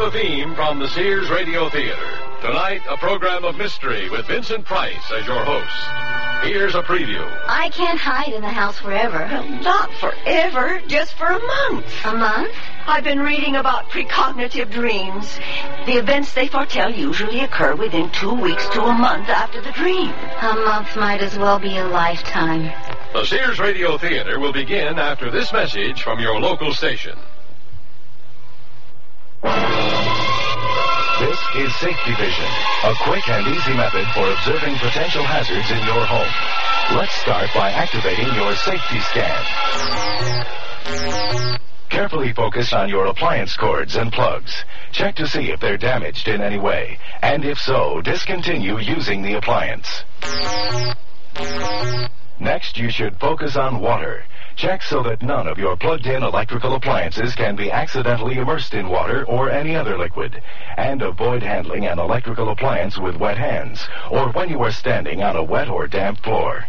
the theme from the Sears Radio Theater. Tonight, a program of mystery with Vincent Price as your host. Here's a preview. I can't hide in the house forever. Well, not forever, just for a month. A month? I've been reading about precognitive dreams. The events they foretell usually occur within 2 weeks to a month after the dream. A month might as well be a lifetime. The Sears Radio Theater will begin after this message from your local station. This is Safety Vision, a quick and easy method for observing potential hazards in your home. Let's start by activating your safety scan. Carefully focus on your appliance cords and plugs. Check to see if they're damaged in any way, and if so, discontinue using the appliance. Next, you should focus on water. Check so that none of your plugged-in electrical appliances can be accidentally immersed in water or any other liquid. And avoid handling an electrical appliance with wet hands or when you are standing on a wet or damp floor.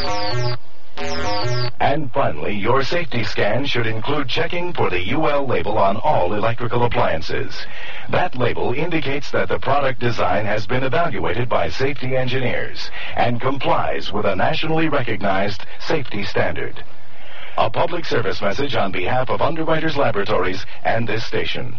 And finally, your safety scan should include checking for the UL label on all electrical appliances. That label indicates that the product design has been evaluated by safety engineers and complies with a nationally recognized safety standard. A public service message on behalf of Underwriters Laboratories and this station.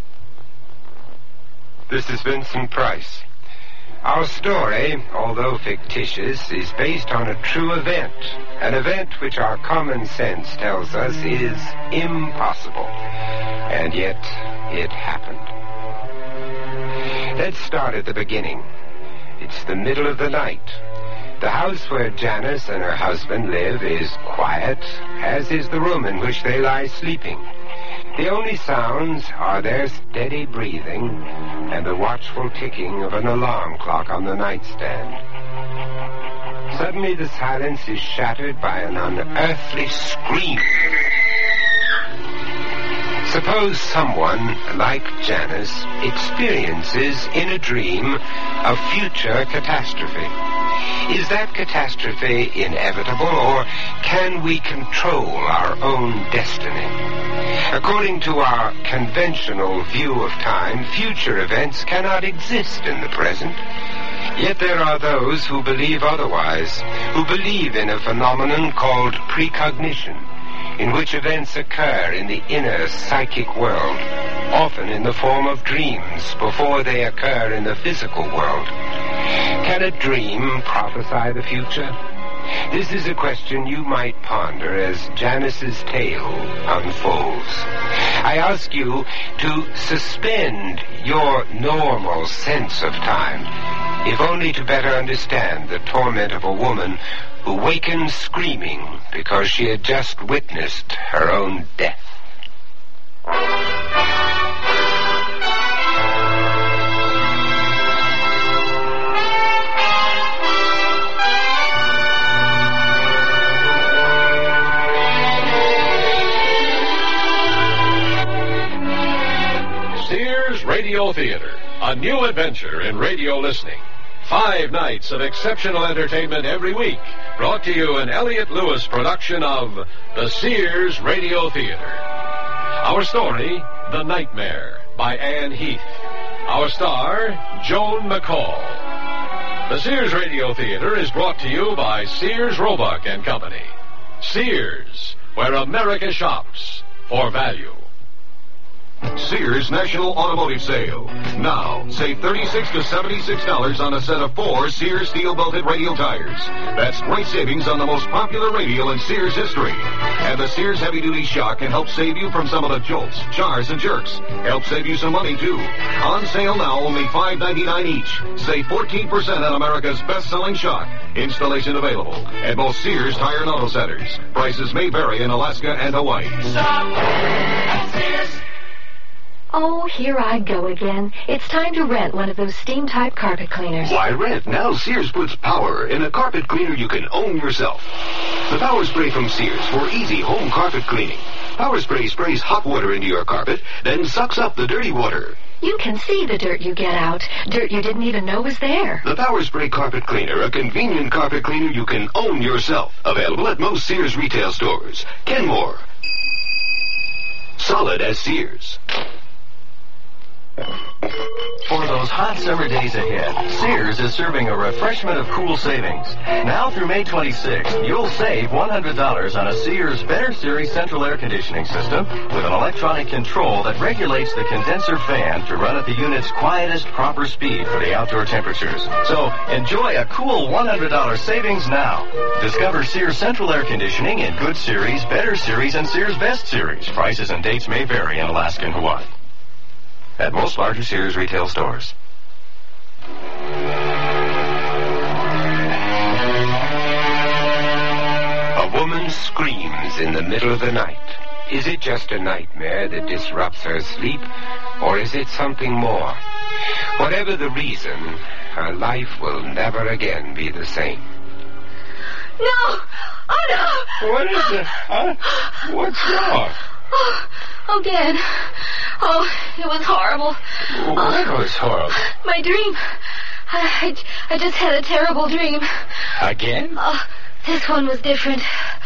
This is Vincent Price. Our story, although fictitious, is based on a true event. An event which our common sense tells us is impossible. And yet, it happened. Let's start at the beginning. It's the middle of the night. The house where Janice and her husband live is quiet, as is the room in which they lie sleeping. The only sounds are their steady breathing and the watchful ticking of an alarm clock on the nightstand. Suddenly the silence is shattered by an unearthly scream. Suppose someone, like Janice, experiences in a dream a future catastrophe. Is that catastrophe inevitable, or can we control our own destiny? According to our conventional view of time, future events cannot exist in the present. Yet there are those who believe otherwise, who believe in a phenomenon called precognition, in which events occur in the inner psychic world, often in the form of dreams before they occur in the physical world. Can a dream prophesy the future? This is a question you might ponder as Janice's tale unfolds. I ask you to suspend your normal sense of time, if only to better understand the torment of a woman who wakens screaming because she had just witnessed her own death. Sears Radio Theater, a new adventure in radio listening. 5 nights of exceptional entertainment every week, brought to you an Elliott Lewis production of the Sears Radio Theater. Our story, The Nightmare, by Anne Heath. Our star, Joan McCall. The Sears Radio Theater is brought to you by Sears Roebuck and Company. Sears, where America shops for value. Sears National Automotive Sale. Now, save $36 to $76 on a set of 4 Sears steel-belted radial tires. That's great savings on the most popular radial in Sears history. And the Sears heavy-duty shock can help save you from some of the jolts, jars, and jerks. Help save you some money, too. On sale now, only $5.99 each. Save 14% on America's best-selling shock. Installation available at both Sears Tire and Auto Centers. Prices may vary in Alaska and Hawaii. Shop at Sears. Oh, here I go again. It's time to rent one of those steam-type carpet cleaners. Why rent? Now Sears puts power in a carpet cleaner you can own yourself. The Power Spray from Sears for easy home carpet cleaning. Power Spray sprays hot water into your carpet, then sucks up the dirty water. You can see the dirt you get out. Dirt you didn't even know was there. The Power Spray Carpet Cleaner, a convenient carpet cleaner you can own yourself. Available at most Sears retail stores. Kenmore. Solid as Sears. those hot summer days ahead, Sears is serving a refreshment of cool savings. Now through May 26th, you'll save $100 on a Sears Better Series central air conditioning system with an electronic control that regulates the condenser fan to run at the unit's quietest proper speed for the outdoor temperatures. So enjoy a cool $100 savings now. Discover Sears central air conditioning in Good Series, Better Series, and Sears Best Series. Prices and dates may vary in Alaska and Hawaii. At most larger Sears retail stores. A woman screams in the middle of the night. Is it just a nightmare that disrupts her sleep, or is it something more? Whatever the reason, her life will never again be the same. No! Oh, no! What is it? Huh? What's wrong? Oh, Dad. Oh, it was horrible. What was horrible? My dream. I just had a terrible dream. Again? This one was different.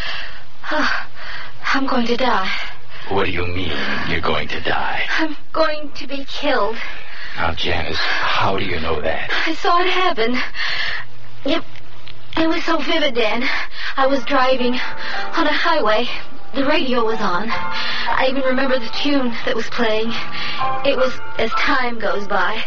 I'm going to die. What do you mean, you're going to die? I'm going to be killed. Now, Janice, how do you know that? I saw it happen. It was so vivid, Dan. I was driving on a highway. The radio was on. I even remember the tune that was playing. It was As Time Goes By.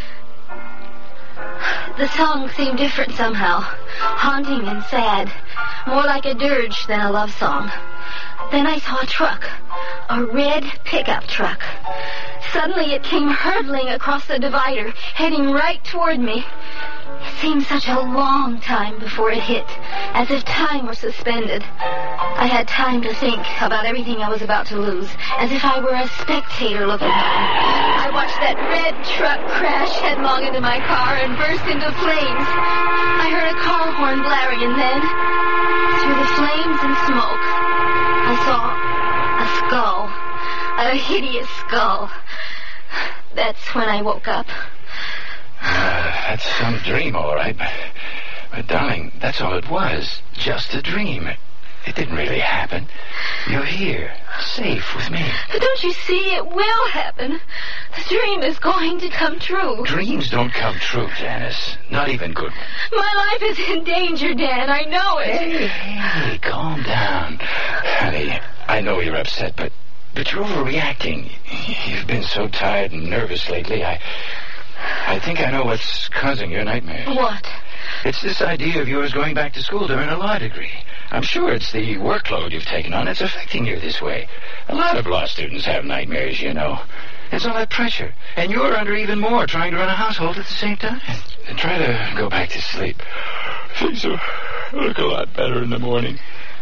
The song seemed different somehow. Haunting and sad. More like a dirge than a love song. Then I saw a truck. A red pickup truck. Suddenly it came hurtling across the divider, heading right toward me. It seemed such a long time before it hit, as if time were suspended. I had time to think about everything I was about to lose, as if I were a spectator looking on. I watched that red truck crash headlong into my car and burst into flames. I heard a car horn blaring, and then, through the flames and smoke, I saw a skull. A hideous skull. That's when I woke up. That's some dream, all right. But, darling, that's all it was. Just a dream. It didn't really happen. You're here, safe with me. But don't you see? It will happen. The dream is going to come true. Dreams don't come true, Janice. Not even good ones. My life is in danger, Dan. I know it. Hey, calm down. Honey, I know you're upset, but you're overreacting. You've been so tired and nervous lately. I think I know what's causing your nightmares. What? It's this idea of yours going back to school to earn a law degree. I'm sure it's the workload you've taken on that's affecting you this way. A lot of law students have nightmares, you know. It's all that pressure. And you're under even more, trying to run a household at the same time. And try to go back to sleep. Things will look a lot better in the morning.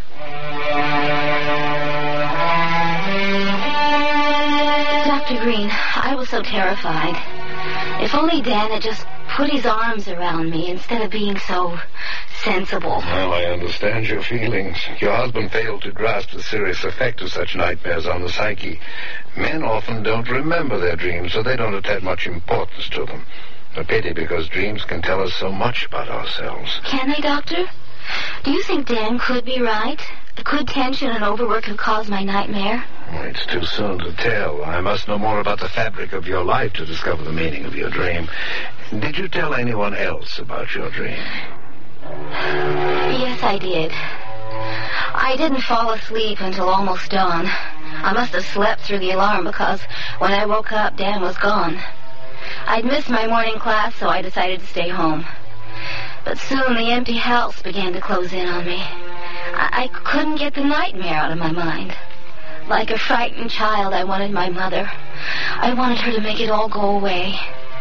Dr. Green, I was so terrified. If only Dan had just put his arms around me instead of being so sensible. Well, I understand your feelings. Your husband failed to grasp the serious effect of such nightmares on the psyche. Men often don't remember their dreams, so they don't attach much importance to them. A pity, because dreams can tell us so much about ourselves. Can they, Doctor? Do you think Dan could be right? Could tension and overwork have caused my nightmare? Well, it's too soon to tell. I must know more about the fabric of your life to discover the meaning of your dream. Did you tell anyone else about your dream? Yes, I did. I didn't fall asleep until almost dawn. I must have slept through the alarm because when I woke up, Dan was gone. I'd missed my morning class, so I decided to stay home. But soon the empty house began to close in on me. I couldn't get the nightmare out of my mind. Like a frightened child, I wanted my mother. I wanted her to make it all go away.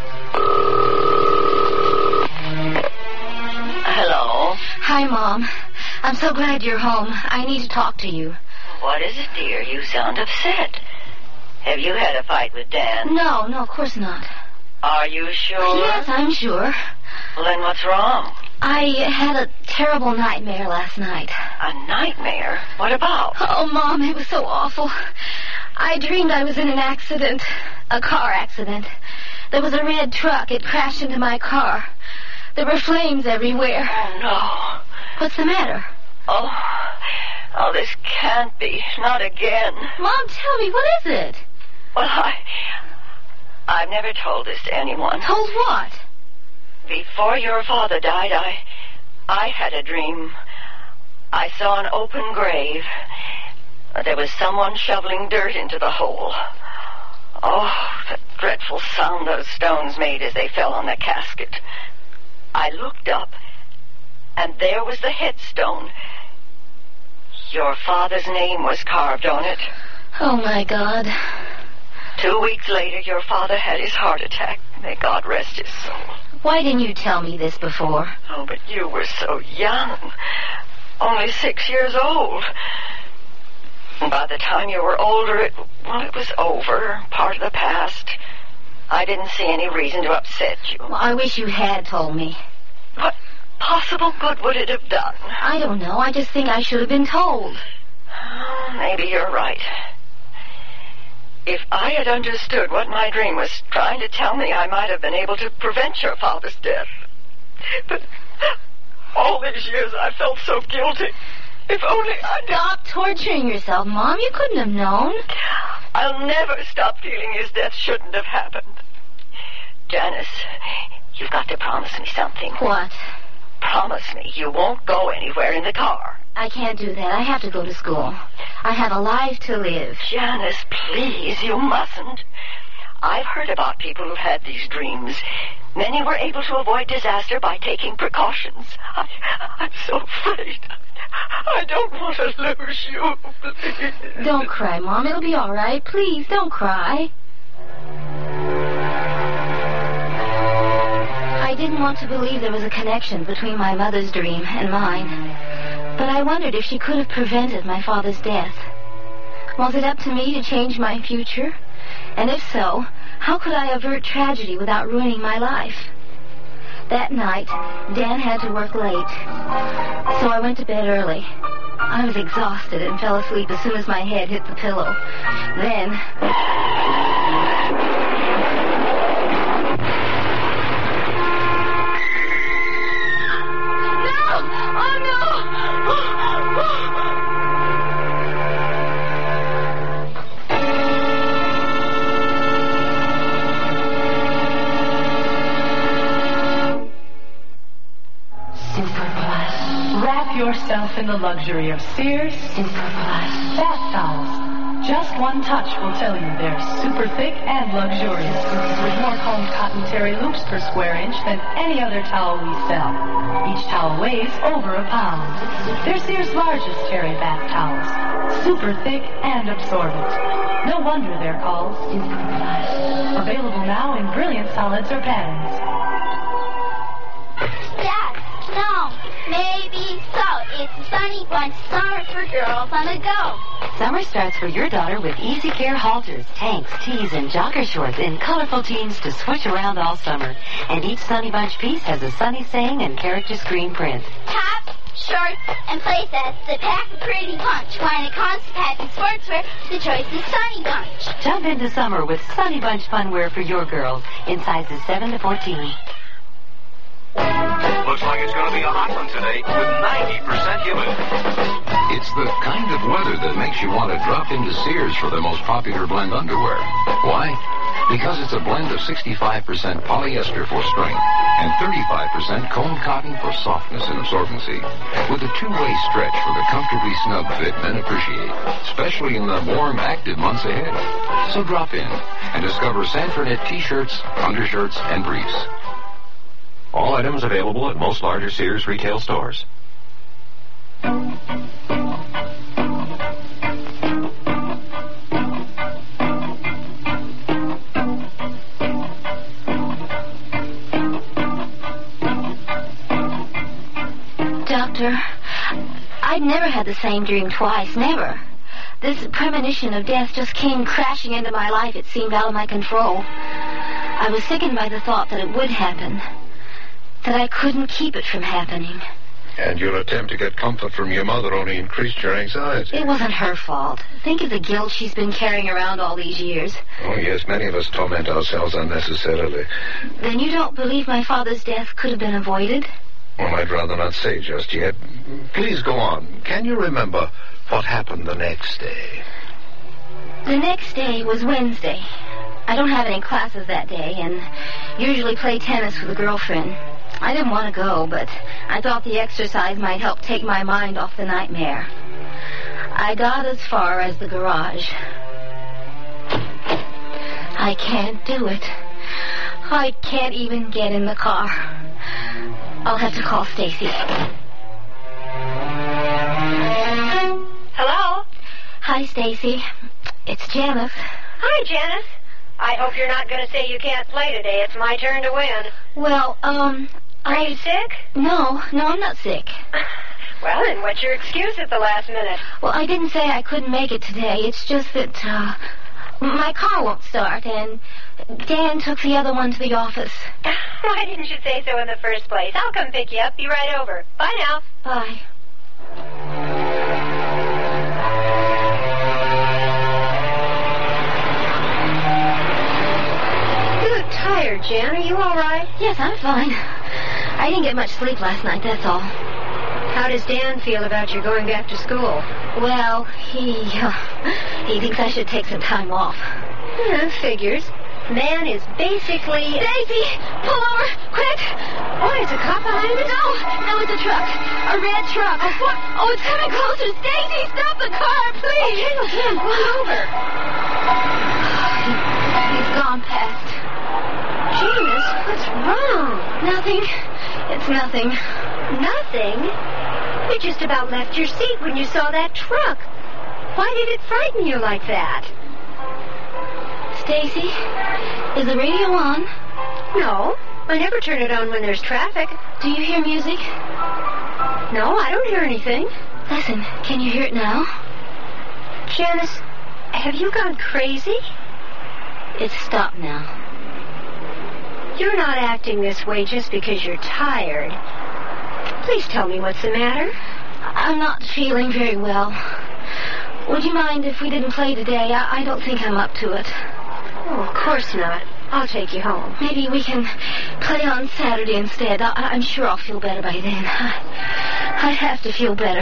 Hello? Hi, Mom. I'm so glad you're home. I need to talk to you. What is it, dear? You sound upset. Have you had a fight with Dan? No, of course not. Are you sure? Yes, I'm sure. Well, then what's wrong? I had a terrible nightmare last night. A nightmare? What about? Oh, Mom, it was so awful. I dreamed I was in an accident. A car accident. There was a red truck. It crashed into my car. There were flames everywhere. Oh, no. What's the matter? Oh, this can't be. Not again. Mom, tell me, what is it? Well, I've never told this to anyone. Told what? Before your father died, I had a dream. I saw an open grave. There was someone shoveling dirt into the hole. Oh, the dreadful sound those stones made as they fell on the casket. I looked up, and there was the headstone. Your father's name was carved on it. Oh, my God. 2 weeks later, your father had his heart attack. May God rest his soul. Why didn't you tell me this before? Oh, but you were so young. Only 6 years old. And by the time you were older, it was over. Part of the past. I didn't see any reason to upset you. Well, I wish you had told me. What possible good would it have done? I don't know. I just think I should have been told. Oh, maybe you're right. If I had understood what my dream was trying to tell me, I might have been able to prevent your father's death. But all these years I felt so guilty. If only I'd... Stop torturing yourself, Mom. You couldn't have known. I'll never stop feeling his death shouldn't have happened. Janice, you've got to promise me something. What? Promise me you won't go anywhere in the car. I can't do that. I have to go to school. I have a life to live. Janice, please, you mustn't. I've heard about people who've had these dreams. Many were able to avoid disaster by taking precautions. I'm so afraid. I don't want to lose you, please. Don't cry, Mom. It'll be all right. Please, don't cry. I didn't want to believe there was a connection between my mother's dream and mine. But I wondered if she could have prevented my father's death. Was it up to me to change my future? And if so, how could I avert tragedy without ruining my life? That night, Dan had to work late, so I went to bed early. I was exhausted and fell asleep as soon as my head hit the pillow. Then... No! Oh, no! Yourself in the luxury of Sears Super Plus bath towels. Just one touch will tell you they're super thick and luxurious, with more combed cotton terry loops per square inch than any other towel we sell. Each towel weighs over a pound. They're Sears' largest terry bath towels, super thick and absorbent. No wonder they're called Super Plus. Available now in brilliant solids or patterns. Dad, no. Maybe so. It's a Sunny Bunch summer for girls on the go. Summer starts for your daughter with Easy Care halters, tanks, tees, and jogger shorts in colorful teens to switch around all summer. And each Sunny Bunch piece has a sunny saying and character screen print. Tops, shorts, and playsets that pack a pretty punch. When it comes to packing sportswear, the choice is Sunny Bunch. Jump into summer with Sunny Bunch funwear for your girls in sizes 7 to 14. Looks like it's going to be a hot one today with 90% humidity. It's the kind of weather that makes you want to drop into Sears for their most popular blend underwear. Why? Because it's a blend of 65% polyester for strength and 35% combed cotton for softness and absorbency, with a two-way stretch for the comfortably snug fit men appreciate, especially in the warm, active months ahead. So drop in and discover Sanfordnet t-shirts, undershirts, and briefs. All items available at most larger Sears retail stores. Doctor, I'd never had the same dream twice, never. This premonition of death just came crashing into my life. It seemed out of my control. I was sickened by the thought that it would happen, that I couldn't keep it from happening. And your attempt to get comfort from your mother only increased your anxiety. It wasn't her fault. Think of the guilt she's been carrying around all these years. Oh, yes, many of us torment ourselves unnecessarily. Then you don't believe my father's death could have been avoided? Well, I'd rather not say just yet. Please go on. Can you remember what happened the next day? The next day was Wednesday. I don't have any classes that day and usually play tennis with a girlfriend. I didn't want to go, but I thought the exercise might help take my mind off the nightmare. I got as far as the garage. I can't do it. I can't even get in the car. I'll have to call Stacy. Hello? Hi, Stacy. It's Janice. Hi, Janice. I hope you're not going to say you can't play today. It's my turn to win. Well, Are you sick? No, I'm not sick. Well, then what's your excuse at the last minute? Well, I didn't say I couldn't make it today. It's just that, my car won't start, and Dan took the other one to the office. Why didn't you say so in the first place? I'll come pick you up. Be right over. Bye now. Bye. You look tired, Jan. Are you all right? Yes, I'm fine. I didn't get much sleep last night, that's all. How does Dan feel about you going back to school? Well, he thinks I should take some time off. Yeah, figures. Man is basically... Stacy! Pull over! Quick! Oh, is a cop behind us? No, it's a truck. A red truck. What? Oh, it's coming closer. Stacy, stop the car, please! Okay, pull over. He's gone past. Janice, what's wrong? Nothing. It's nothing. Nothing? You just about left your seat when you saw that truck. Why did it frighten you like that? Stacy, is the radio on? No, I never turn it on when there's traffic. Do you hear music? No, I don't hear anything. Listen, can you hear it now? Janice, have you gone crazy? It's stopped now. You're not acting this way just because you're tired. Please tell me what's the matter. I'm not feeling very well. Would you mind if we didn't play today? I don't think I'm up to it. Oh, of course not. I'll take you home. Maybe we can play on Saturday instead. I'm sure I'll feel better by then. I have to feel better.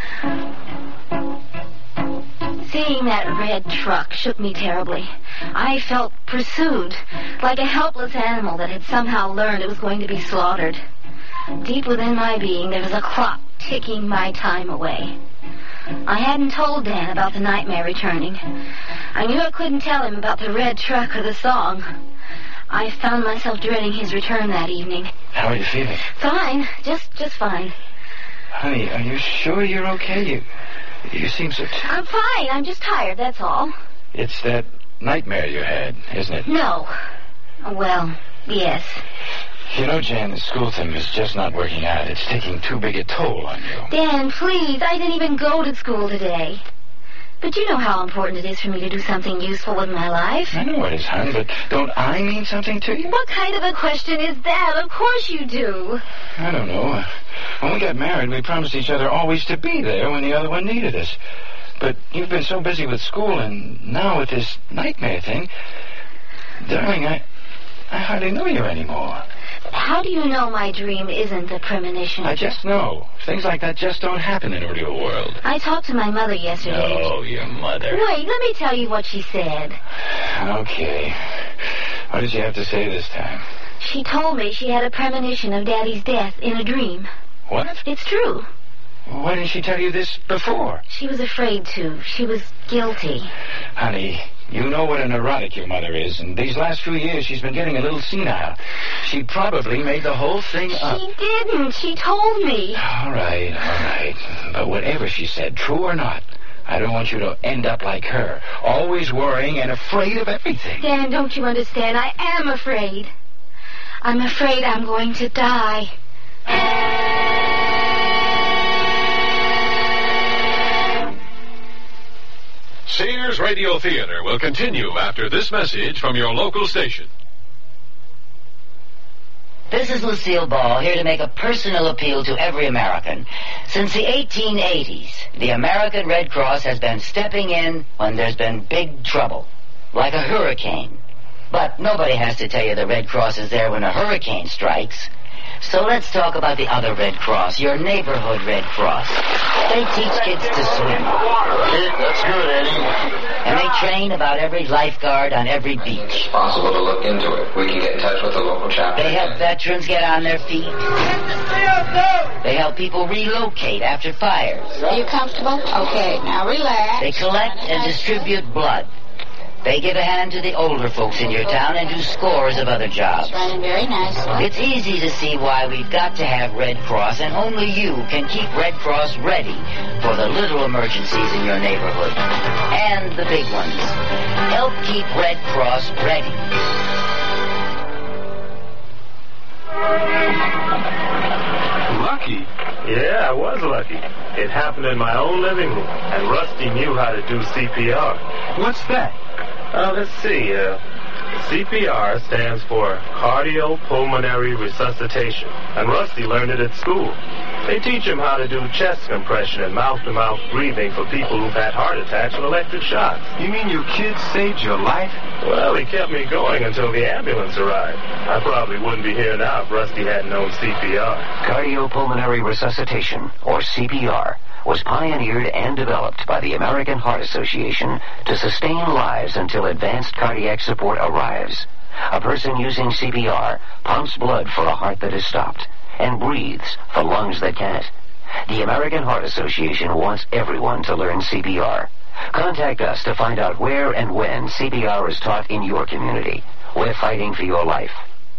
Seeing that red truck shook me terribly. I felt pursued, like a helpless animal that had somehow learned it was going to be slaughtered. Deep within my being, there was a clock ticking my time away. I hadn't told Dan about the nightmare returning. I knew I couldn't tell him about the red truck or the song. I found myself dreading his return that evening. How are you feeling? Fine. Just fine. Honey, are you sure you're okay? You seem so... I'm fine. I'm just tired, that's all. It's that nightmare you had, isn't it? No. Well, yes. You know, Jan, the school thing is just not working out. It's taking too big a toll on you. Dan, please. I didn't even go to school today. But you know how important it is for me to do something useful with my life. I know it is, hon, but don't I mean something to you? What kind of a question is that? Of course you do. I don't know. When we got married, we promised each other always to be there when the other one needed us. But you've been so busy with school, and now with this nightmare thing... Darling, I hardly know you anymore. How do you know my dream isn't a premonition? I just know. Things like that just don't happen in the real world. I talked to my mother yesterday. Oh, your mother. Wait, let me tell you what she said. Okay. What did she have to say this time? She told me she had a premonition of Daddy's death in a dream. What? It's true. Why didn't she tell you this before? She was afraid to. She was guilty. Honey, you know what a neurotic your mother is, and these last few years she's been getting a little senile. She probably made the whole thing up. She didn't. She told me. All right. But whatever she said, true or not, I don't want you to end up like her, always worrying and afraid of everything. Dan, don't you understand? I am afraid. I'm afraid I'm going to die. Sears Radio Theater will continue after this message from your local station. This is Lucille Ball, here to make a personal appeal to every American. Since the 1880s, the American Red Cross has been stepping in when there's been big trouble, like a hurricane. But nobody has to tell you the Red Cross is there when a hurricane strikes. So let's talk about the other Red Cross, your neighborhood Red Cross. They teach kids to swim. That's good, Eddie. And they train about every lifeguard on every beach. It's possible to look into it. We can get in touch with the local chapter. They help veterans get on their feet. They help people relocate after fires. Are you comfortable? Okay, now relax. They collect and distribute blood. They give a hand to the older folks in your town and do scores of other jobs. Running very nicely. It's easy to see why we've got to have Red Cross, and only you can keep Red Cross ready for the little emergencies in your neighborhood. And the big ones. Help keep Red Cross ready. Lucky? Yeah, I was lucky. It happened in my own living room, and Rusty knew how to do CPR. What's that? Let's see. CPR stands for cardiopulmonary resuscitation, and Rusty learned it at school. They teach him how to do chest compression and mouth-to-mouth breathing for people who've had heart attacks and electric shocks. You mean your kid saved your life? Well, he kept me going until the ambulance arrived. I probably wouldn't be here now if Rusty hadn't known CPR. Cardiopulmonary resuscitation, or CPR, was pioneered and developed by the American Heart Association to sustain lives until advanced cardiac support arrives. A person using CPR pumps blood for a heart that is stopped and breathes for lungs that can't. The American Heart Association wants everyone to learn CPR. Contact us to find out where and when CPR is taught in your community. We're fighting for your life.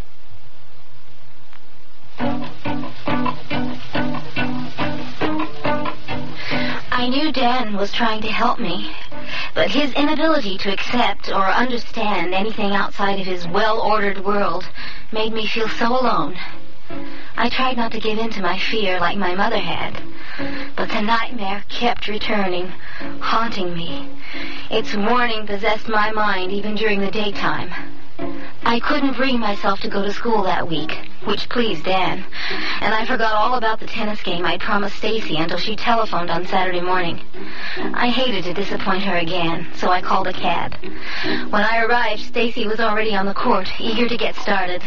I knew Dan was trying to help me, but his inability to accept or understand anything outside of his well-ordered world made me feel so alone. I tried not to give in to my fear like my mother had, but the nightmare kept returning, haunting me. Its warning possessed my mind even during the daytime. I couldn't bring myself to go to school that week, which pleased Dan, and I forgot all about the tennis game I'd promised Stacy until she telephoned on Saturday morning. I hated to disappoint her again, so I called a cab. When I arrived, Stacy was already on the court, eager to get started.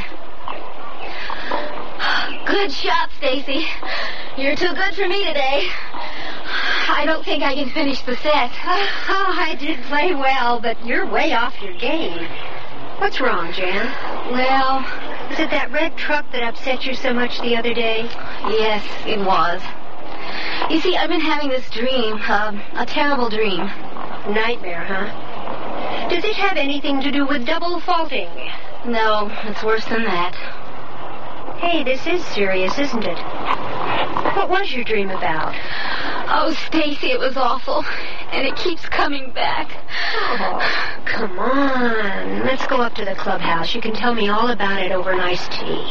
Good shot, Stacy. You're too good for me today. I don't think I can finish the set. Oh, I did play well, but you're way off your game. What's wrong, Jan? Well, was it that red truck that upset you so much the other day? Yes, it was. You see, I've been having this dream, a terrible dream. Nightmare, huh? Does it have anything to do with double faulting? No, it's worse than that. Hey, this is serious, isn't it? What was your dream about? Oh, Stacy, it was awful. And it keeps coming back. Oh, come on. Let's go up to the clubhouse. You can tell me all about it over an iced tea.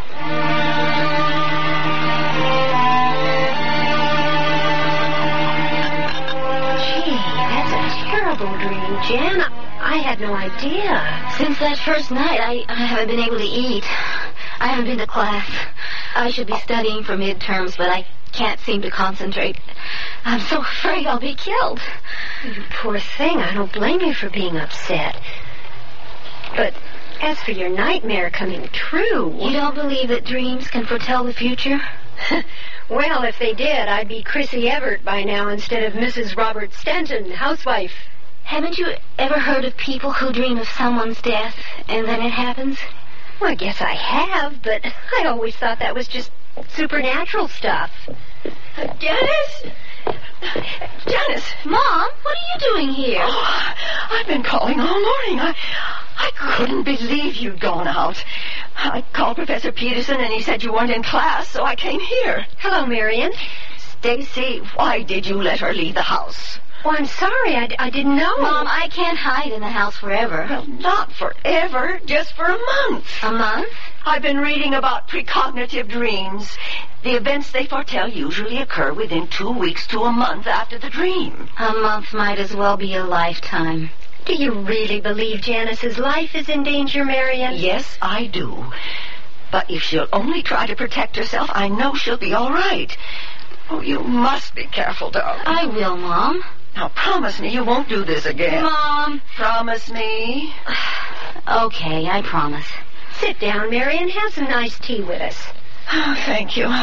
Gee, that's a terrible dream, Jan. I had no idea. Since that first night, I haven't been able to eat. I haven't been to class. I should be studying for midterms, but I can't seem to concentrate. I'm so afraid I'll be killed. You poor thing. I don't blame you for being upset. But as for your nightmare coming true... You don't believe that dreams can foretell the future? Well, if they did, I'd be Chrissy Everett by now instead of Mrs. Robert Stanton, housewife. Haven't you ever heard of people who dream of someone's death and then it happens? Well, I guess I have, but I always thought that was just supernatural stuff. Janice? Janice! Mom, what are you doing here? Oh, I've been calling all morning. I couldn't believe you'd gone out. I called Professor Peterson and he said you weren't in class, so I came here. Hello, Marion. Stacy, why did you let her leave the house? Oh, I'm sorry. I didn't know. Mom, I can't hide in the house forever. Well, not forever, just for a month. A month? I've been reading about precognitive dreams. The events they foretell usually occur within 2 weeks to a month after the dream. A month might as well be a lifetime. Do you really believe Janice's life is in danger, Marion? Yes, I do. But if she'll only try to protect herself, I know she'll be all right. Oh, you must be careful, darling. I will, Mom. Now, promise me you won't do this again. Mom. Promise me. Okay, I promise. Sit down, Marion. Have some nice tea with us. Oh, thank you.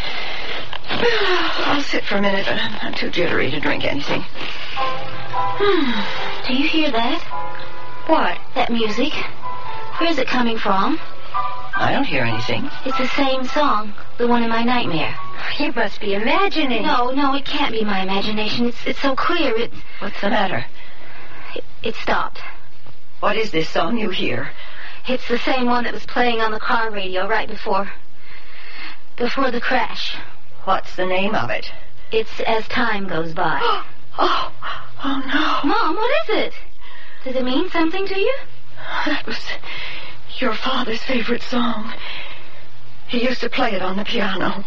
I'll sit for a minute, but I'm too jittery to drink anything. Do you hear that? What? That music? Where's it coming from? I don't hear anything. It's the same song, the one in my nightmare. You must be imagining. No, it can't be my imagination. It's so clear. What's the matter? It stopped. What is this song you hear? It's the same one that was playing on the car radio right before the crash. What's the name of it? It's As Time Goes By. Oh no. Mom, what is it? Does it mean something to you? That was your father's favorite song. He used to play it on the piano.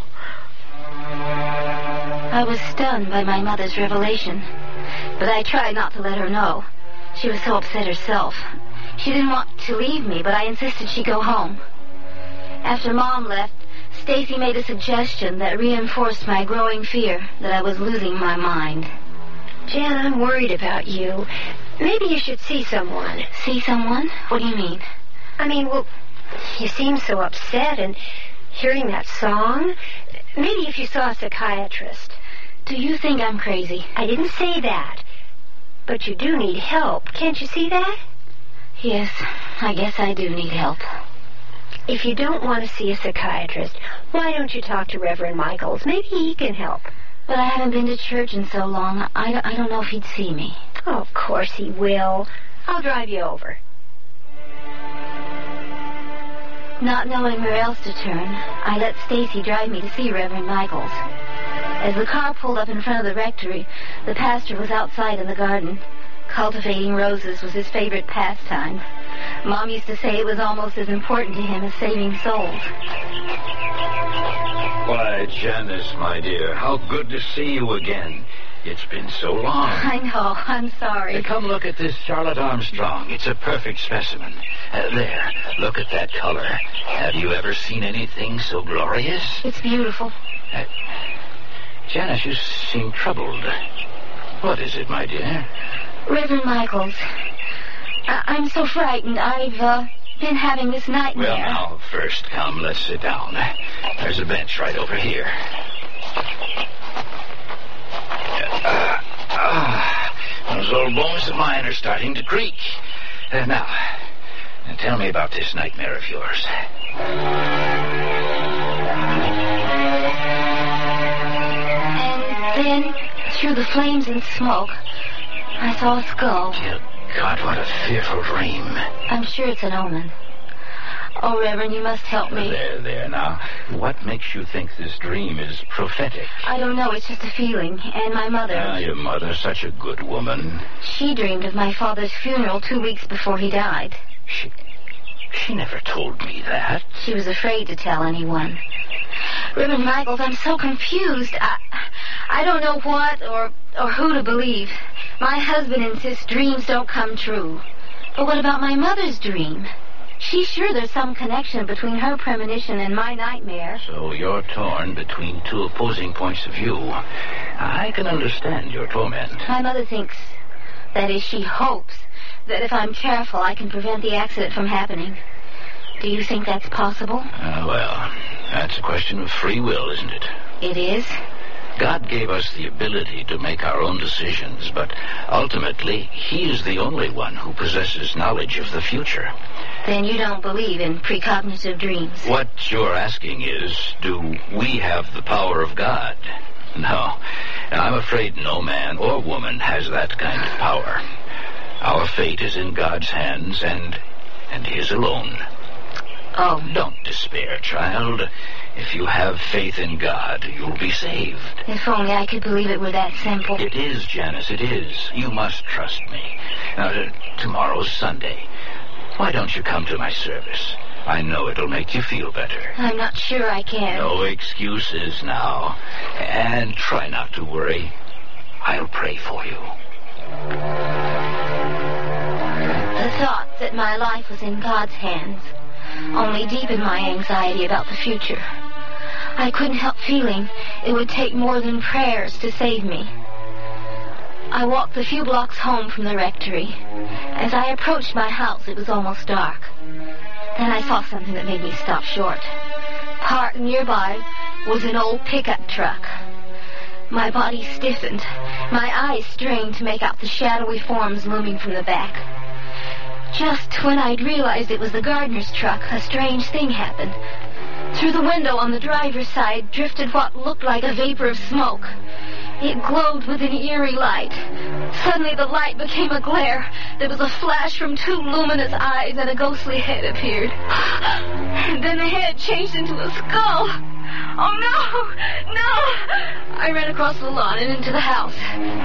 I was stunned by my mother's revelation, but I tried not to let her know. She was so upset herself. She didn't want to leave me, but I insisted she go home. After Mom left, Stacy made a suggestion that reinforced my growing fear that I was losing my mind. Jan, I'm worried about you. Maybe you should see someone. See someone? What do you mean? I mean, well, you seem so upset, and hearing that song, maybe if you saw a psychiatrist. Do you think I'm crazy? I didn't say that. But you do need help. Can't you see that? Yes, I guess I do need help. If you don't want to see a psychiatrist, why don't you talk to Reverend Michaels? Maybe he can help. But I haven't been to church in so long. I don't know if he'd see me. Oh, of course he will. I'll drive you over. Not knowing where else to turn, I let Stacy drive me to see Reverend Michaels. As the car pulled up in front of the rectory, the pastor was outside in the garden. Cultivating roses was his favorite pastime. Mom used to say it was almost as important to him as saving souls. Why, Janice, my dear, how good to see you again. It's been so long. I know. I'm sorry. Hey, come look at this Charlotte Armstrong. It's a perfect specimen. There, look at that color. Have you ever seen anything so glorious? It's beautiful. Janice, you seem troubled. What is it, my dear? Reverend Michaels, I'm so frightened. I've been having this nightmare. Well, now, first, come, let's sit down. There's a bench right over here. Those old bones of mine are starting to creak. Now, tell me about this nightmare of yours. And then, through the flames and smoke, I saw a skull. Dear God, what a fearful dream. I'm sure it's an omen. Oh, Reverend, you must help me. There, now. What makes you think this dream is prophetic? I don't know. It's just a feeling. And my mother... Your mother, such a good woman. She dreamed of my father's funeral 2 weeks before he died. She never told me that. She was afraid to tell anyone. Reverend Michaels, I'm so confused. I don't know what or who to believe. My husband insists dreams don't come true. But what about my mother's dream? She's sure there's some connection between her premonition and my nightmare. So you're torn between two opposing points of view. I can understand your torment. My mother thinks, that is, she hopes, that if I'm careful, I can prevent the accident from happening. Do you think that's possible? Well, that's a question of free will, isn't it? It is? God gave us the ability to make our own decisions, but ultimately, He is the only one who possesses knowledge of the future. Then you don't believe in precognitive dreams? What you're asking is, do we have the power of God? No. I'm afraid no man or woman has that kind of power. Our fate is in God's hands and His alone. Oh. Don't despair, child. If you have faith in God, you'll be saved. If only I could believe it were that simple. It is, Janice, it is. You must trust me. Now, tomorrow's Sunday. Why don't you come to my service? I know it'll make you feel better. I'm not sure I can. No excuses now. And try not to worry. I'll pray for you. The thought that my life was in God's hands only deepened my anxiety about the future. I couldn't help feeling it would take more than prayers to save me. I walked a few blocks home from the rectory. As I approached my house, it was almost dark. Then I saw something that made me stop short. Parked nearby was an old pickup truck. My body stiffened, my eyes strained to make out the shadowy forms looming from the back. Just when I'd realized it was the gardener's truck, a strange thing happened. Through the window on the driver's side drifted what looked like a vapor of smoke. It glowed with an eerie light. Suddenly the light became a glare. There was a flash from two luminous eyes and a ghostly head appeared. And then the head changed into a skull. Oh, no! No! I ran across the lawn and into the house.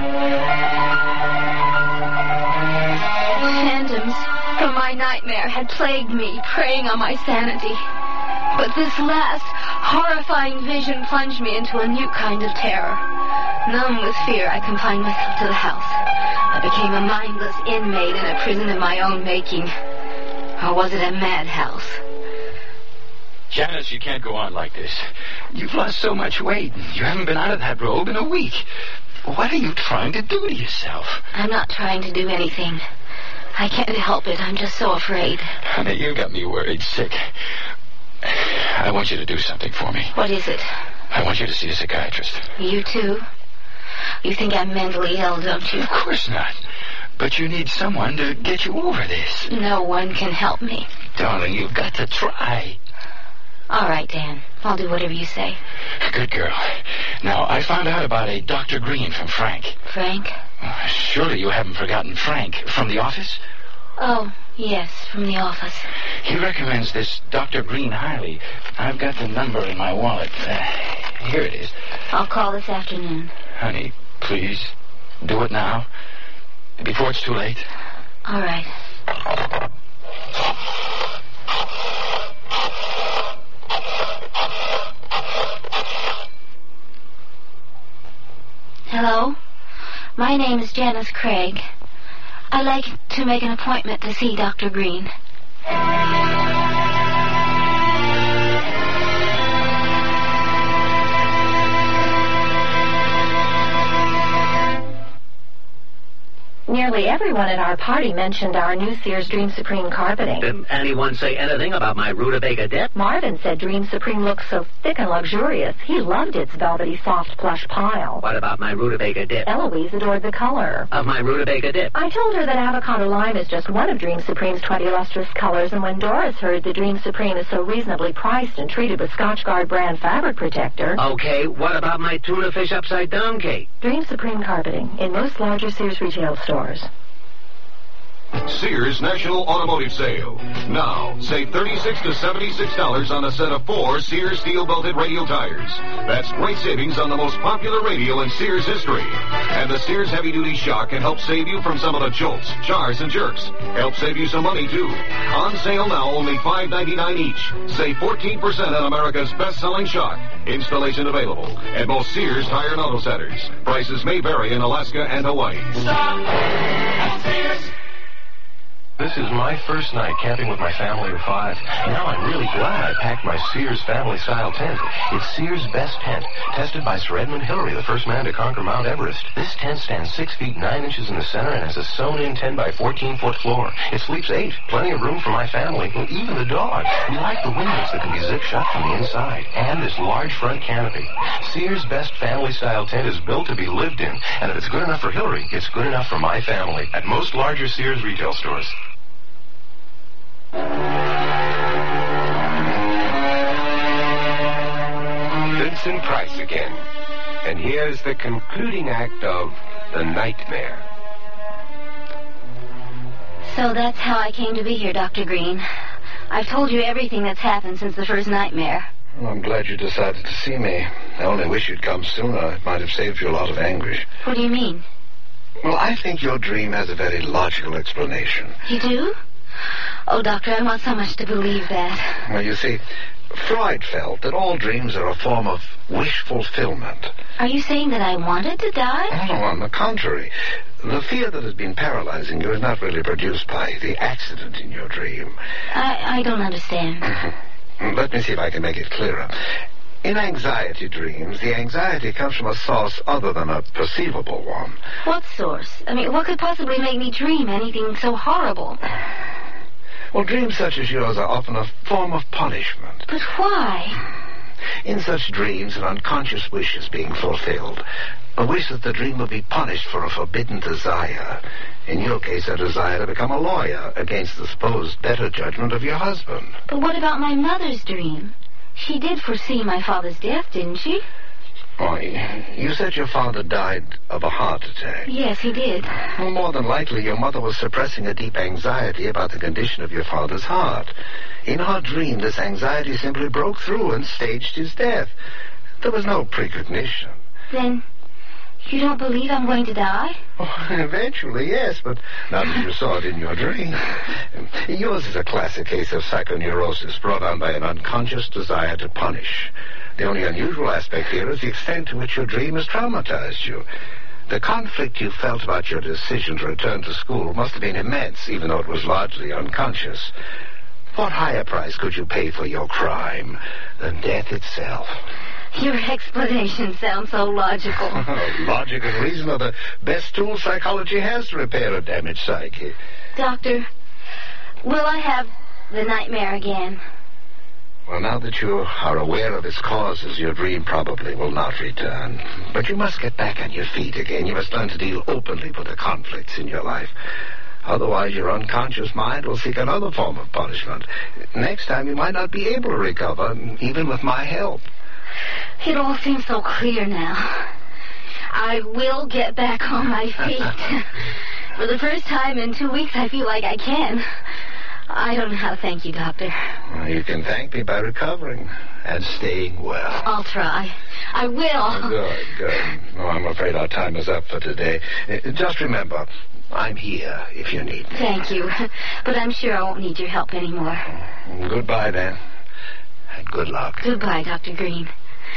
Phantoms from my nightmare had plagued me, preying on my sanity. But this last, horrifying vision plunged me into a new kind of terror. Numb with fear, I confined myself to the house. I became a mindless inmate in a prison of my own making. Or was it a madhouse? Janice, you can't go on like this. You've lost so much weight. You haven't been out of that robe in a week. What are you trying to do to yourself? I'm not trying to do anything. I can't help it. I'm just so afraid. Honey, you got me worried sick. I want you to do something for me. What is it? I want you to see a psychiatrist. You too? You think I'm mentally ill, don't you? Of course not. But you need someone to get you over this. No one can help me. Darling, you've got to try. All right, Dan. I'll do whatever you say. Good girl. Now, I found out about a Dr. Green from Frank. Frank? Surely you haven't forgotten Frank from the office? Oh, yes, from the office. He recommends this Dr. Green highly. I've got the number in my wallet. Here it is. I'll call this afternoon. Honey, please, do it now, before it's too late. All right. Hello? My name is Janice Craig. I'd like to make an appointment to see Dr. Green. Nearly everyone at our party mentioned our new Sears Dream Supreme carpeting. Did anyone say anything about my rutabaga dip? Marvin said Dream Supreme looks so thick and luxurious. He loved its velvety, soft plush pile. What about my rutabaga dip? Eloise adored the color of my rutabaga dip. I told her that avocado lime is just one of Dream Supreme's 20 lustrous colors, and when Doris heard that Dream Supreme is so reasonably priced and treated with Scotchgard brand fabric protector... Okay, what about my tuna fish upside down cake? Dream Supreme carpeting in most larger Sears retail stores. Sears National Automotive Sale. Now, save $36 to $76 on a set of 4 Sears steel-belted radial tires. That's great savings on the most popular radial in Sears history. And the Sears heavy-duty shock can help save you from some of the jolts, jars, and jerks. Help save you some money, too. On sale now, only $5.99 each. Save 14% on America's best-selling shock. Installation available at most Sears Tire and Auto Centers. Prices may vary in Alaska and Hawaii. Stop at Sears. This is my first night camping with my family of 5. Now I'm really glad I packed my Sears family-style tent. It's Sears' best tent, tested by Sir Edmund Hillary, the first man to conquer Mount Everest. This tent stands 6 feet 9 inches in the center and has a sewn-in 10 by 14-foot floor. It sleeps 8, plenty of room for my family, and even the dog. We like the windows that can be zip shut from the inside, and this large front canopy. Sears' best family-style tent is built to be lived in, and if it's good enough for Hillary, it's good enough for my family at most larger Sears retail stores. Vincent Price again. And here's the concluding act of The Nightmare. So that's how I came to be here, Dr. Green. I've told you everything that's happened since the first nightmare. Well, I'm glad you decided to see me. I only wish you'd come sooner. It might have saved you a lot of anguish. What do you mean? Well, I think your dream has a very logical explanation. You do? Oh, Doctor, I want so much to believe that. Well, you see, Freud felt that all dreams are a form of wish fulfillment. Are you saying that I wanted to die? No, on the contrary. The fear that has been paralyzing you is not really produced by the accident in your dream. I don't understand. Let me see if I can make it clearer. In anxiety dreams, the anxiety comes from a source other than a perceivable one. What source? I mean, what could possibly make me dream anything so horrible? Well, dreams such as yours are often a form of punishment. But why? In such dreams, an unconscious wish is being fulfilled. A wish that the dream will be punished for a forbidden desire. In your case, a desire to become a lawyer against the supposed better judgment of your husband. But what about my mother's dream? She did foresee my father's death, didn't she? Oh, you said your father died of a heart attack. Yes, he did. Well, more than likely, your mother was suppressing a deep anxiety about the condition of your father's heart. In her dream, this anxiety simply broke through and staged his death. There was no precognition. Then you don't believe I'm going to die? Oh, eventually, yes, but not as you saw it in your dream. Yours is a classic case of psychoneurosis brought on by an unconscious desire to punish. The only unusual aspect here is the extent to which your dream has traumatized you. The conflict you felt about your decision to return to school must have been immense, even though it was largely unconscious. What higher price could you pay for your crime than death itself? Your explanation sounds so logical. Logic and reason are the best tools psychology has to repair a damaged psyche. Doctor, will I have the nightmare again? Well, now that you are aware of its causes, your dream probably will not return. But you must get back on your feet again. You must learn to deal openly with the conflicts in your life. Otherwise, your unconscious mind will seek another form of punishment. Next time, you might not be able to recover, even with my help. It all seems so clear now. I will get back on my feet. For the first time in 2 weeks, I feel like I can. I don't know how to thank you, Doctor. Well, you can thank me by recovering and staying well. I'll try. I will. Oh, good. Oh, I'm afraid our time is up for today. Just remember, I'm here if you need me. Thank you. But I'm sure I won't need your help anymore. Goodbye, then. And good luck. Goodbye, Dr. Green.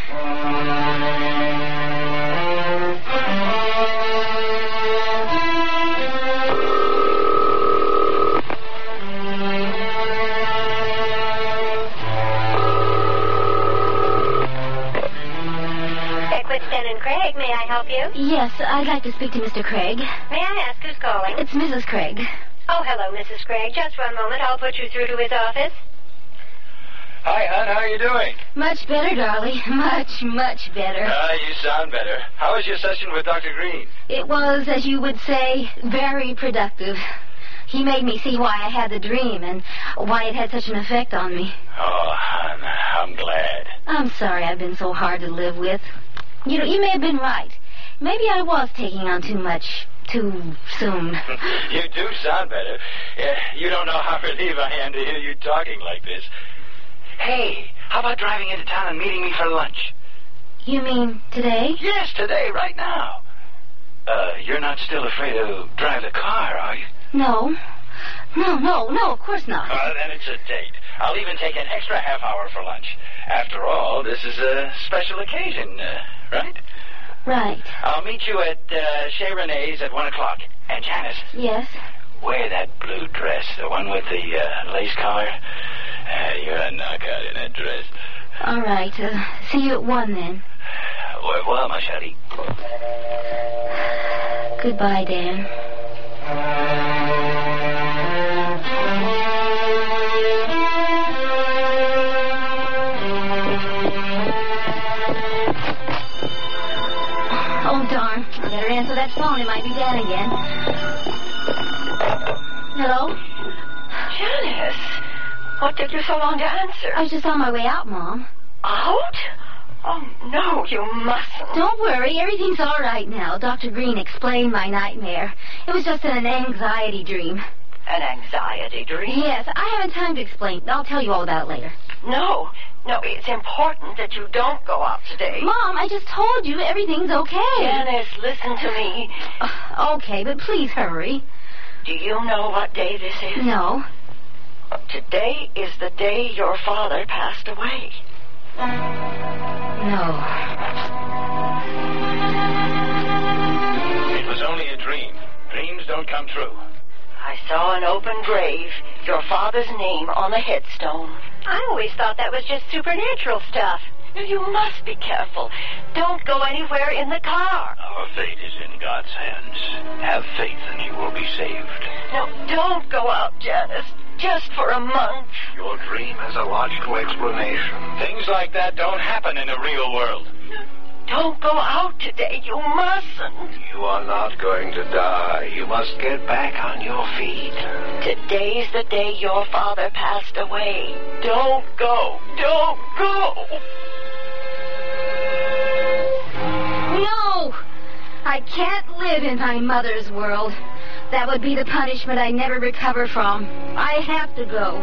Craig, may I help you? Yes, I'd like to speak to Mr. Craig. May I ask who's calling? It's Mrs. Craig. Oh, hello, Mrs. Craig. Just one moment. I'll put you through to his office. Hi, hon. How are you doing? Much better, darling. Much better. You sound better. How was your session with Dr. Green? It was, as you would say, very productive. He made me see why I had the dream and why it had such an effect on me. Oh, hon, I'm glad. I'm sorry I've been so hard to live with. You know, you may have been right. Maybe I was taking on too much too soon. You do sound better. You don't know how relieved I am to hear you talking like this. Hey, how about driving into town and meeting me for lunch? You mean today? Yes, today, right now. You're not still afraid to drive the car, are you? No, of course not. Then it's a date. I'll even take an extra half hour for lunch. After all, this is a special occasion, right? Right. I'll meet you at Chez Renee's at 1 o'clock. And Janice. Yes? Wear that blue dress, the one with the lace collar. You're a knockout in that dress. All right. See you at 1 then. Au revoir, ma chérie. Goodbye, Dan. Oh, darn. I better answer that phone. It might be Dan again. Hello? Janice, what took you so long to answer? I was just on my way out, Mom. Out? Oh, no, you mustn't. Don't worry. Everything's all right now. Dr. Green explained my nightmare. It was just an anxiety dream. An anxiety dream? Yes, I haven't time to explain. I'll tell you all about it later. No, it's important that you don't go out today. Mom, I just told you everything's okay. Janice, listen to me. Okay, but please hurry. Do you know what day this is? No. Today is the day your father passed away. No. It was only a dream. Dreams don't come true. I saw an open grave, your father's name on the headstone. I always thought that was just supernatural stuff. You must be careful. Don't go anywhere in the car. Our fate is in God's hands. Have faith and you will be saved. No, don't go out, Janice. just for a month. Your dream has a logical explanation. Things like that don't happen in the real world. Don't go out today. You mustn't. You are not going to die. You must get back on your feet. Today's the day your father passed away. Don't go. Don't go. No! I can't live in my mother's world. That would be the punishment I never recover from. I have to go.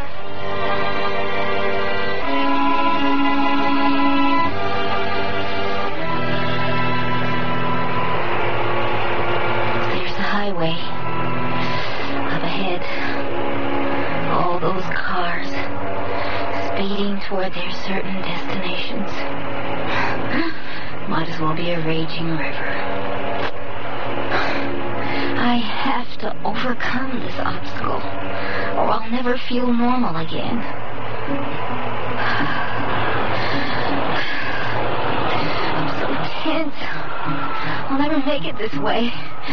There's the highway. Up ahead. All those cars speeding toward their certain destinations. Might as well be a raging river. I have to overcome this obstacle, or I'll never feel normal again. I'm so tense. I'll never make it this way.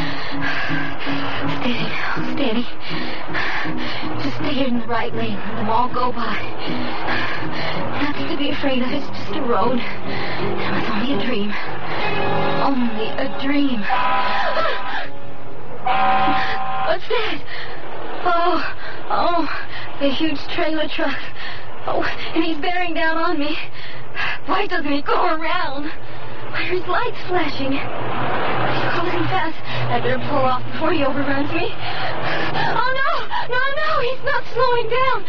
Steady now, steady. Just stay in the right lane. Let them all go by. Nothing to be afraid of. It's just a road. It was only a dream. Only a dream. What's that? Oh, the huge trailer truck. Oh, and he's bearing down on me. Why doesn't he go around? Why are his lights flashing? He's closing fast. I better pull off before he overruns me. Oh, no, he's not slowing down.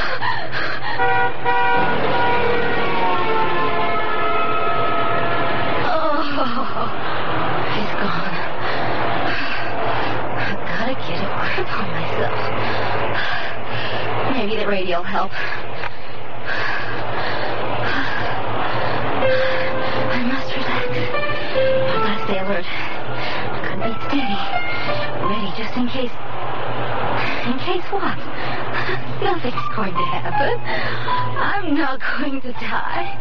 Oh, he's gone. I've got to get a grip on myself. Maybe the radio will help. I must relax. I've got to stay alert. I've got to be steady. Ready just in case. In case what? Nothing's going to happen. I'm not going to die.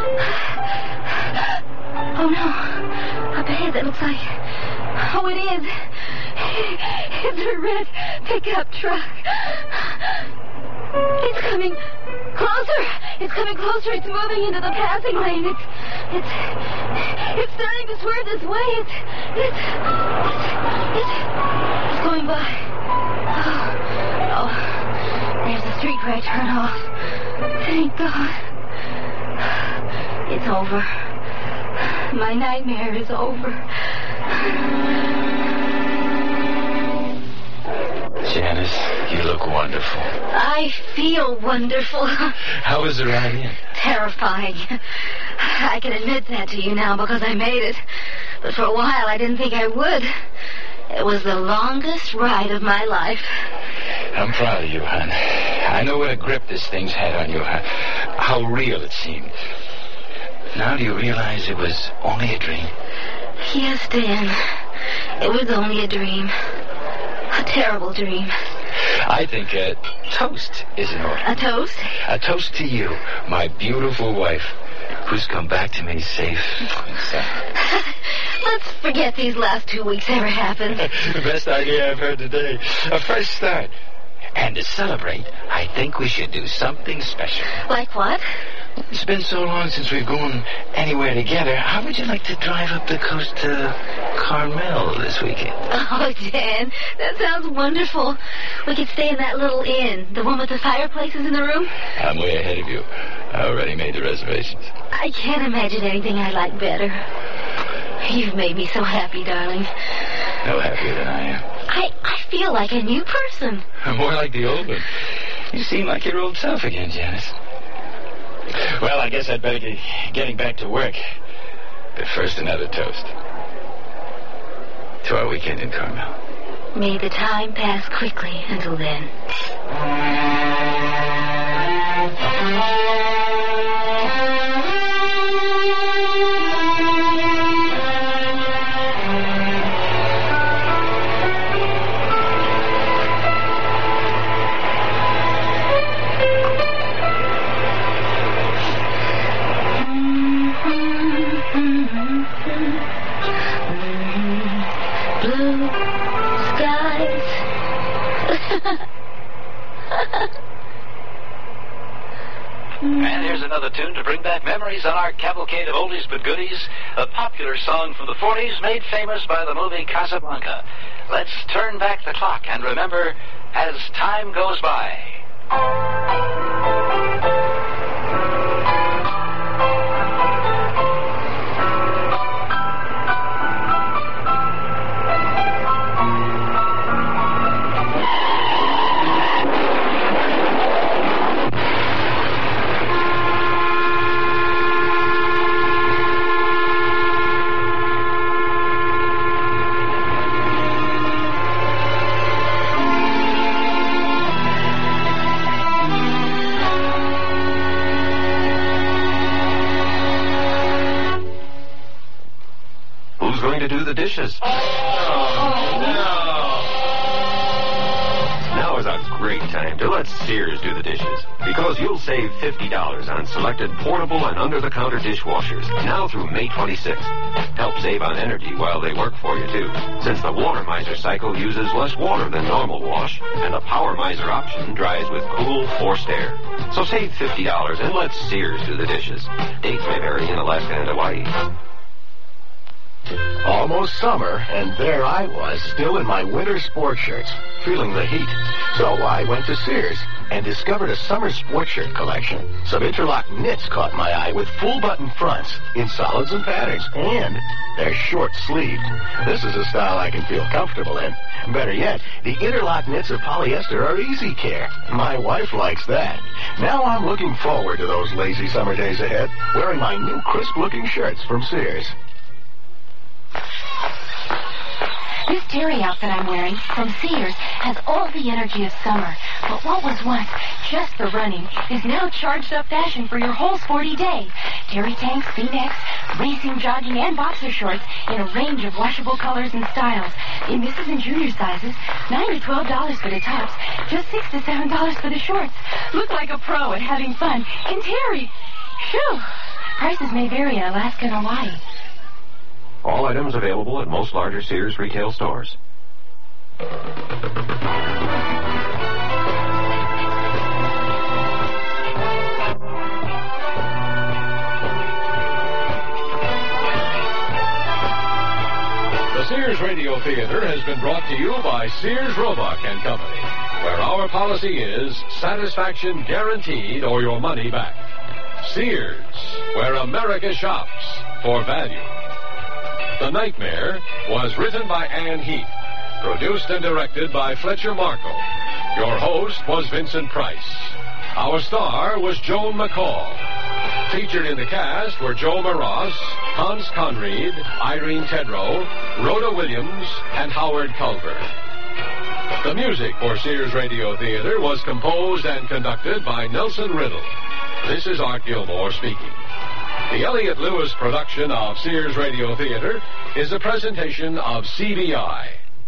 Oh, no. Up ahead, that looks like... Oh, it is. It's a red pickup truck. It's coming closer. It's coming closer. It's moving into the passing lane. It's starting to swerve this way. It's going by. Oh, there's the street where I turn off. Thank God. It's over. My nightmare is over. Janice, you look wonderful. I feel wonderful. How was the ride in? Terrifying. I can admit that to you now because I made it. But for a while I didn't think I would. It was the longest ride of my life. I'm proud of you, hon. I know what a grip this thing's had on you. How real it seemed. Now do you realize it was only a dream? Yes, Dan. It was only a dream. A terrible dream. I think a toast is in order. A toast? A toast to you, my beautiful wife, who's come back to me safe and sound. Let's forget these last 2 weeks ever happened. The best idea I've heard today. A fresh start. And to celebrate, I think we should do something special. Like what? It's been so long since we've gone anywhere together. How would you like to drive up the coast to Carmel this weekend? Oh, Dan, that sounds wonderful. We could stay in that little inn, the one with the fireplaces in the room. I'm way ahead of you. I already made the reservations. I can't imagine anything I like better. You've made me so happy, darling. No happier than I am. I feel like a new person. More like the old one. You seem like your old self again, Janice. Well, I guess I'd better get getting back to work. But first, another toast. To our weekend in Carmel. May the time pass quickly until then. And here's another tune to bring back memories on our cavalcade of oldies but goodies. A popular song from the 40s made famous by the movie Casablanca. Let's turn back the clock and remember as time goes by. To do the dishes. Oh, no. Now is a great time to let Sears do the dishes, because you'll save $50 on selected portable and under-the-counter dishwashers now through May 26th. Help save on energy while they work for you, too, since the Water Miser cycle uses less water than normal wash, and the Power Miser option dries with cool, forced air. So save $50 and let Sears do the dishes. Dates may vary in Alaska and Hawaii. Almost summer, and there I was, still in my winter sport shirts, feeling the heat. So I went to Sears and discovered a summer sport shirt collection. Some interlock knits caught my eye with full-button fronts in solids and patterns, and they're short-sleeved. This is a style I can feel comfortable in. Better yet, the interlock knits of polyester are easy care. My wife likes that. Now I'm looking forward to those lazy summer days ahead, wearing my new crisp-looking shirts from Sears. This terry outfit I'm wearing from Sears has all the energy of summer. But what was once just for running is now charged up fashion for your whole sporty day. Terry tanks, V-necks, racing, jogging, and boxer shorts in a range of washable colors and styles. In Mrs. and Junior sizes, $9 to $12 for the tops, just $6 to $7 for the shorts. Look like a pro at having fun in Terry. Phew! Prices may vary in Alaska and Hawaii. All items available at most larger Sears retail stores. The Sears Radio Theater has been brought to you by Sears Roebuck and Company, where our policy is satisfaction guaranteed or your money back. Sears, where America shops for value. The Nightmare was written by Ann Heath, produced and directed by Fletcher Marco. Your host was Vincent Price. Our star was Joan McCall. Featured in the cast were Joe Maras, Hans Conried, Irene Tedrow, Rhoda Williams, and Howard Culver. The music for Sears Radio Theater was composed and conducted by Nelson Riddle. This is Art Gilmore speaking. The Elliott Lewis production of Sears Radio Theater is a presentation of CBI.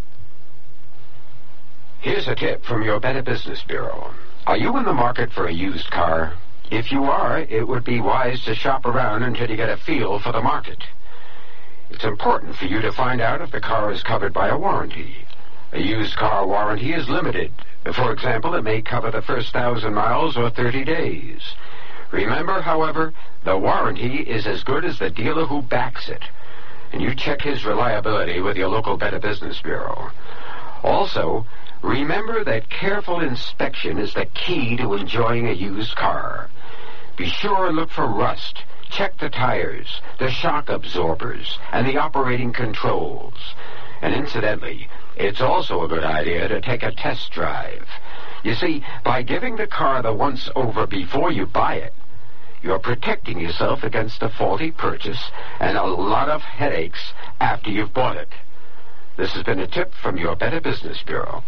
Here's a tip from your Better Business Bureau. Are you in the market for a used car? If you are, it would be wise to shop around until you get a feel for the market. It's important for you to find out if the car is covered by a warranty. A used car warranty is limited. For example, it may cover the first 1,000 miles or 30 days. Remember, however, the warranty is as good as the dealer who backs it. And you check his reliability with your local Better Business Bureau. Also, remember that careful inspection is the key to enjoying a used car. Be sure and look for rust. Check the tires, the shock absorbers, and the operating controls. And incidentally, it's also a good idea to take a test drive. You see, by giving the car the once-over before you buy it, you're protecting yourself against a faulty purchase and a lot of headaches after you've bought it. This has been a tip from your Better Business Bureau.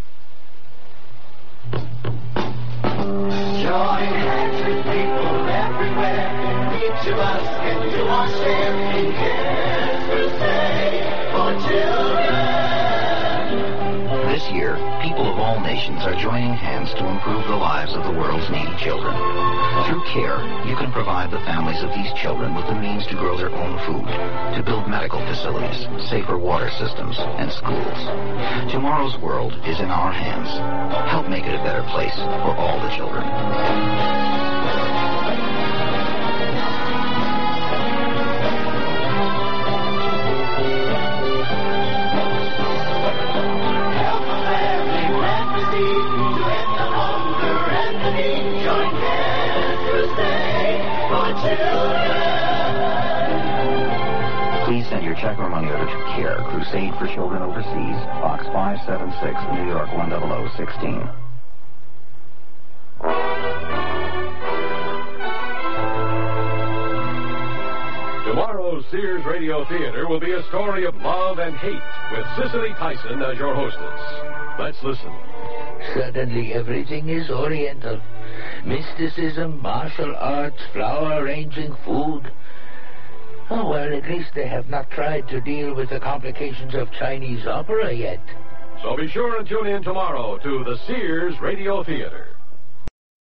Join hands with people everywhere, and each of us can do our share in Cares for Say for Children. This year, people of all all nations are joining hands to improve the lives of the world's needy children. Through CARE, you can provide the families of these children with the means to grow their own food, to build medical facilities, safer water systems, and schools. Tomorrow's world is in our hands. Help make it a better place for all the children. Please send your check or money order to CARE, Crusade for Children Overseas, Box 576, New York 10016. Tomorrow's Sears Radio Theater will be a story of love and hate with Cicely Tyson as your hostess. Let's listen. Suddenly everything is Oriental. Mysticism, martial arts, flower arranging, food. Oh, well, at least they have not tried to deal with the complications of Chinese opera yet. So be sure and tune in tomorrow to the Sears Radio Theater.